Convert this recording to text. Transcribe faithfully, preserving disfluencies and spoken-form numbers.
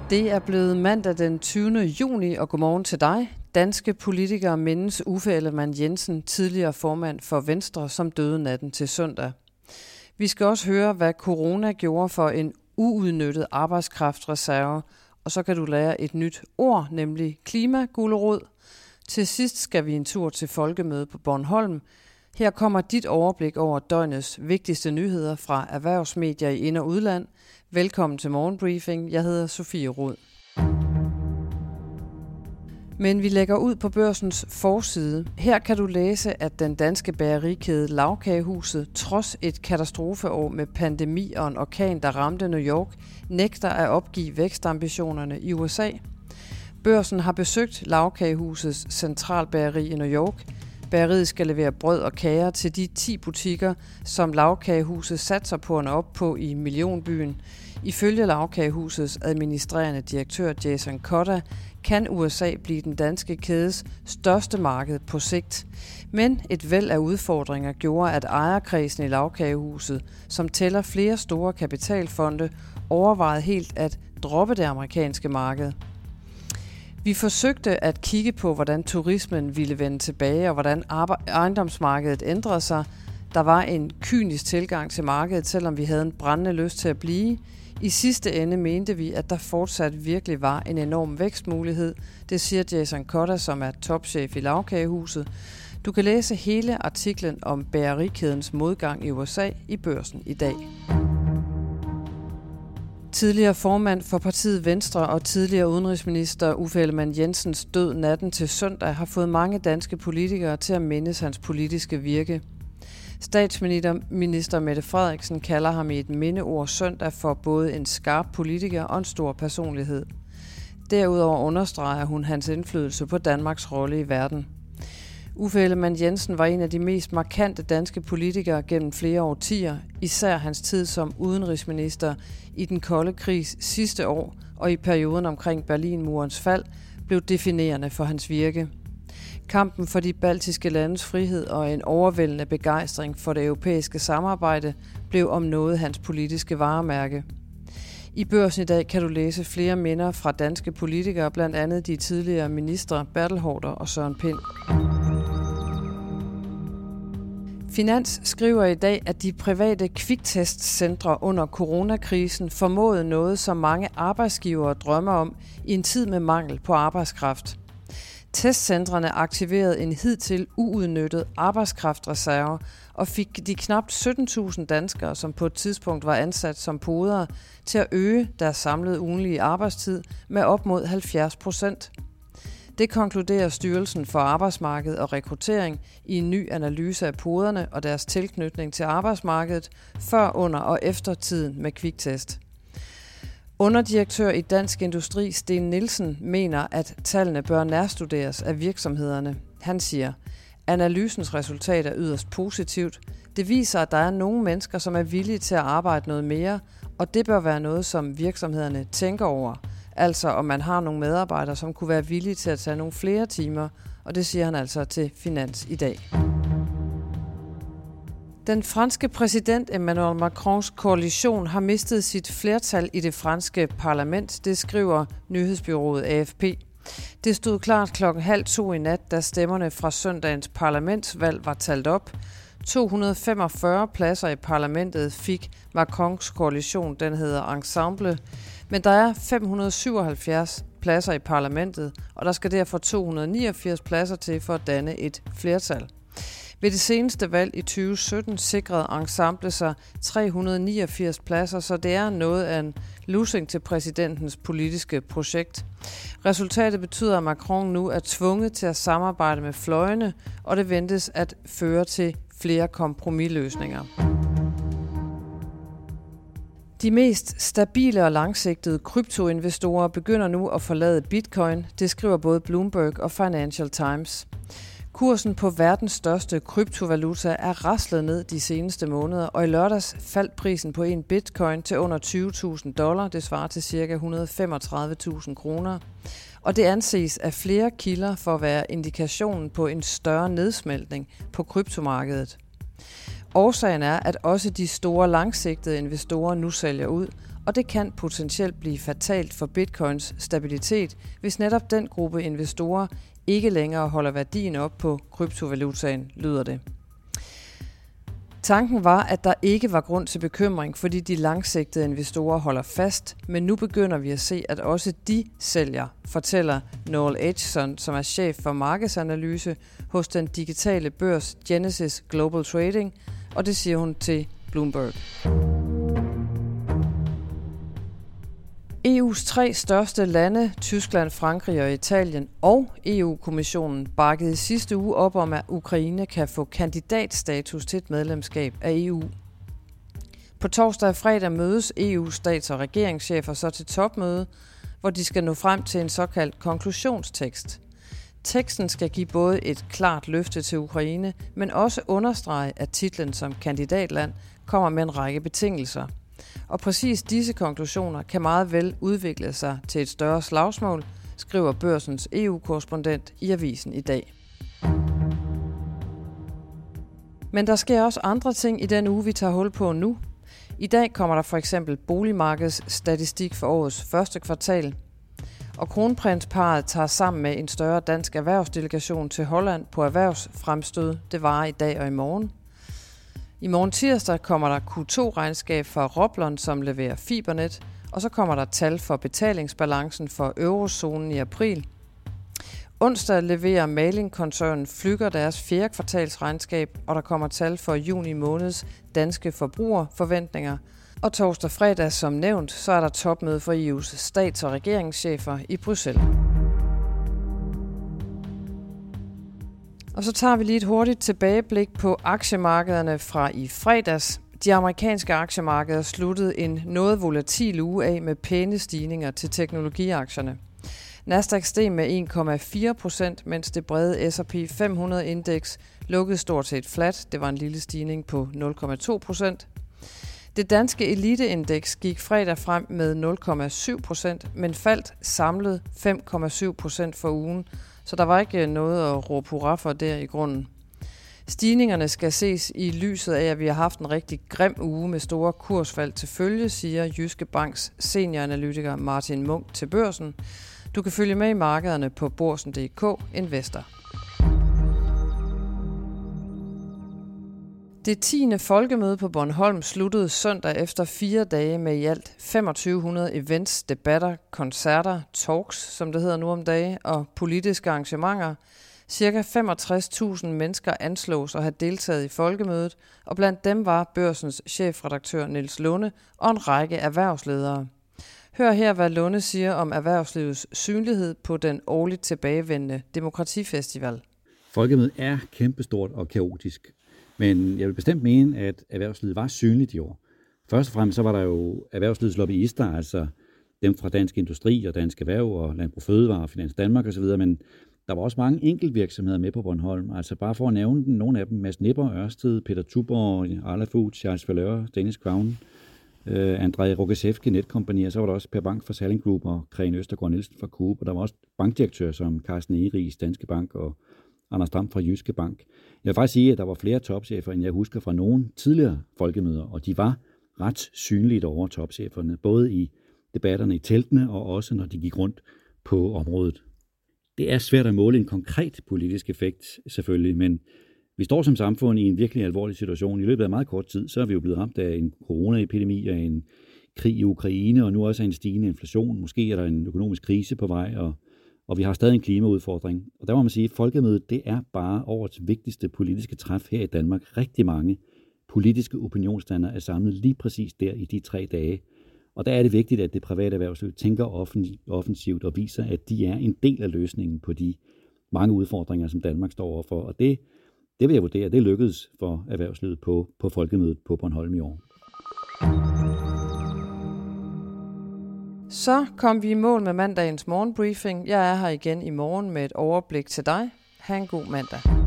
Det er blevet mandag den tyvende juni, og godmorgen til dig. Danske politikere mindes Uffe Ellemann-Jensen, tidligere formand for Venstre, som døde natten til søndag. Vi skal også høre, hvad corona gjorde for en uudnyttet arbejdskraftreserve, og så kan du lære et nyt ord, nemlig klimagulerod. Til sidst skal vi en tur til folkemøde på Bornholm. Her kommer dit overblik over døgnets vigtigste nyheder fra erhvervsmedier i ind- og udland. Velkommen til Morgenbriefing. Jeg hedder Sofie Rod. Men vi lægger ud på børsens forside. Her kan du læse, at den danske bagerikæde Lagkagehuset, trods et katastrofeår med pandemi og en orkan, der ramte New York, nægter at opgive vækstambitionerne i U S A. Børsen har besøgt Lagkagehusets centralbageri i New York. Bageriet skal levere brød og kager til de ti butikker, som Lagkagehuset satser på at nå op på i millionbyen. Ifølge Lagkagehusets administrerende direktør Jason Kotter kan U S A blive den danske kædes største marked på sigt. Men et væld af udfordringer gjorde, at ejerkredsen i Lagkagehuset, som tæller flere store kapitalfonde, overvejede helt at droppe det amerikanske marked. Vi forsøgte at kigge på, hvordan turismen ville vende tilbage, og hvordan ejendomsmarkedet ændrede sig. Der var en kynisk tilgang til markedet, selvom vi havde en brændende lyst til at blive. I sidste ende mente vi, at der fortsat virkelig var en enorm vækstmulighed. Det siger Jason Kotter, som er topchef i Lagkagehuset. Du kan læse hele artiklen om bagerikædens modgang i U S A i Børsen i dag. Tidligere formand for partiet Venstre og tidligere udenrigsminister Uffe Ellemann-Jensens død natten til søndag har fået mange danske politikere til at mindes hans politiske virke. Statsminister Mette Frederiksen kalder ham i et mindeord søndag for både en skarp politiker og en stor personlighed. Derudover understreger hun hans indflydelse på Danmarks rolle i verden. Uffe Ellemann-Jensen var en af de mest markante danske politikere gennem flere årtier, især hans tid som udenrigsminister i den kolde krigs sidste år og i perioden omkring Berlinmurens fald blev definerende for hans virke. Kampen for de baltiske landes frihed og en overvældende begejstring for det europæiske samarbejde blev om noget hans politiske varemærke. I Børsen i dag kan du læse flere minder fra danske politikere, blandt andet de tidligere ministre Bertel Haarder og Søren Pind. Finans skriver i dag, at de private kviktestcentre under coronakrisen formåede noget, som mange arbejdsgivere drømmer om i en tid med mangel på arbejdskraft. Testcentrene aktiverede en hidtil uudnyttet arbejdskraftreserve og fik de knap sytten tusind danskere, som på et tidspunkt var ansat som podere, til at øge deres samlede ugenlige arbejdstid med op mod halvfjerds procent. Det konkluderer Styrelsen for Arbejdsmarked og Rekruttering i en ny analyse af poderne og deres tilknytning til arbejdsmarkedet før, under og efter tiden med kviktest. Underdirektør i Dansk Industri Sten Nielsen mener, at tallene bør nærstuderes af virksomhederne. Han siger, analysens resultat er yderst positivt. Det viser, at der er nogle mennesker, som er villige til at arbejde noget mere, og det bør være noget, som virksomhederne tænker over. Altså om man har nogle medarbejdere, som kunne være villige til at tage nogle flere timer, og det siger han altså til Finans i dag. Den franske præsident Emmanuel Macrons koalition har mistet sit flertal i det franske parlament, det skriver nyhedsbureauet A F P. Det stod klart klokken halv to i nat, da stemmerne fra søndagens parlamentsvalg var talt op. to hundrede og femogfyrre pladser i parlamentet fik Macrons koalition, den hedder Ensemble, men der er fem hundrede og syvoghalvfjerds pladser i parlamentet, og der skal derfor to hundrede og niogfirs pladser til for at danne et flertal. Ved det seneste valg i tyve sytten sikrede Ensemble sig tre hundrede og niogfirs pladser, så det er noget af en losing til præsidentens politiske projekt. Resultatet betyder, at Macron nu er tvunget til at samarbejde med fløjene, og det ventes at føre til flere kompromisløsninger. De mest stabile og langsigtede kryptoinvestorer begynder nu at forlade Bitcoin, det skriver både Bloomberg og Financial Times. Kursen på verdens største kryptovaluta er raslet ned de seneste måneder, og i lørdags faldt prisen på en bitcoin til under tyve tusind dollar, det svarer til ca. et hundrede og femogtredive tusind kroner. Og det anses af flere kilder for at være indikationen på en større nedsmeltning på kryptomarkedet. Årsagen er, at også de store langsigtede investorer nu sælger ud, og det kan potentielt blive fatalt for bitcoins stabilitet, hvis netop den gruppe investorer ikke længere holder værdien op på kryptovalutaen, lyder det. Tanken var, at der ikke var grund til bekymring, fordi de langsigtede investorer holder fast, men nu begynder vi at se, at også de sælger, fortæller Noel Acheson, som er chef for markedsanalyse hos den digitale børs Genesis Global Trading, og det siger hun til Bloomberg. E U's tre største lande, Tyskland, Frankrig og Italien og E U-kommissionen bakkede sidste uge op om, at Ukraine kan få kandidatstatus til et medlemskab af E U. På torsdag og fredag mødes E U's stats- og regeringschefer så til topmøde, hvor de skal nå frem til en såkaldt konklusionstekst. Teksten skal give både et klart løfte til Ukraine, men også understrege, at titlen som kandidatland kommer med en række betingelser. Og præcis disse konklusioner kan meget vel udvikle sig til et større slagsmål, skriver Børsens E U-korrespondent i avisen i dag. Men der sker også andre ting i den uge, vi tager hul på nu. I dag kommer der for eksempel boligmarkedsstatistik for årets første kvartal. Og kronprinsparret tager sammen med en større dansk erhvervsdelegation til Holland på erhvervsfremstød. Det varer i dag og i morgen. I morgen tirsdag kommer der Q to-regnskab for Roblon, som leverer fibernet, og så kommer der tal for betalingsbalancen for eurozonen i april. Onsdag leverer malingkoncernen Flügger deres fjerde kvartalsregnskab, og der kommer tal for juni måneds danske forbrugerforventninger. Og torsdag fredag, som nævnt, så er der topmøde for E U's stats- og regeringschefer i Bruxelles. Og så tager vi lige et hurtigt tilbageblik på aktiemarkederne fra i fredags. De amerikanske aktiemarkeder sluttede en noget volatil uge af med pæne stigninger til teknologiaktierne. Nasdaq steg med en komma fire procent, mens det brede S og P fem hundrede-indeks lukkede stort set fladt. Det var en lille stigning på nul komma to procent. Det danske eliteindeks gik fredag frem med nul komma syv procent, men faldt samlet fem komma syv procent for ugen, så der var ikke noget at råbe hurra for der i grunden. Stigningerne skal ses i lyset af, at vi har haft en rigtig grim uge med store kursfald til følge, siger Jyske Banks senioranalytiker Martin Munk til Børsen. Du kan følge med i markederne på Børsen punktum d k Investor. Det tiende folkemøde på Bornholm sluttede søndag efter fire dage med i alt to tusind fem hundrede events, debatter, koncerter, talks, som det hedder nu om dage, og politiske arrangementer. Cirka femogtres tusind mennesker anslås at have deltaget i folkemødet, og blandt dem var Børsens chefredaktør Niels Lunde og en række erhvervsledere. Hør her, hvad Lunde siger om erhvervslivets synlighed på den årligt tilbagevendende demokratifestival. Folkemødet er kæmpestort og kaotisk. Men jeg vil bestemt mene, at erhvervslivet var synligt i år. Først og fremmest så var der jo erhvervslivets lobbyister, altså dem fra Dansk Industri og Dansk Erhverv og Landbrug Fødevare og Finans Danmark osv., men der var også mange enkeltvirksomheder med på Bornholm. Altså bare for at nævne den, nogle af dem, Mads Nipper, Ørsted, Peter Tuborg, Arla Foods, Charles Valeur, Danish Crown, øh, André Rogesevski, Netcompany, og så var der også Per Bank fra Salling Group og Kren Østergaard Nielsen fra Coop, og der var også bankdirektører som Carsten Egeris, Danske Bank og Anders Dam fra Jyske Bank. Jeg vil faktisk sige, at der var flere topchefer, end jeg husker fra nogle tidligere folkemøder, og de var ret synligt over topcheferne, både i debatterne i teltene og også når de gik rundt på området. Det er svært at måle en konkret politisk effekt selvfølgelig, men vi står som samfund i en virkelig alvorlig situation. I løbet af meget kort tid, så er vi jo blevet ramt af en coronaepidemi, af en krig i Ukraine, og nu også af en stigende inflation. Måske er der en økonomisk krise på vej, og Og vi har stadig en klimaudfordring. Og der må man sige, at folkemødet det er bare årets vigtigste politiske træf her i Danmark. Rigtig mange politiske opinionsdannere er samlet lige præcis der i de tre dage. Og der er det vigtigt, at det private erhvervsliv tænker offensivt og viser, at de er en del af løsningen på de mange udfordringer, som Danmark står overfor. Og det, det vil jeg vurdere, det lykkedes for erhvervslivet på, på folkemødet på Bornholm i år. Så kom vi i mål med mandagens morgenbriefing. Jeg er her igen i morgen med et overblik til dig. Ha' en god mandag.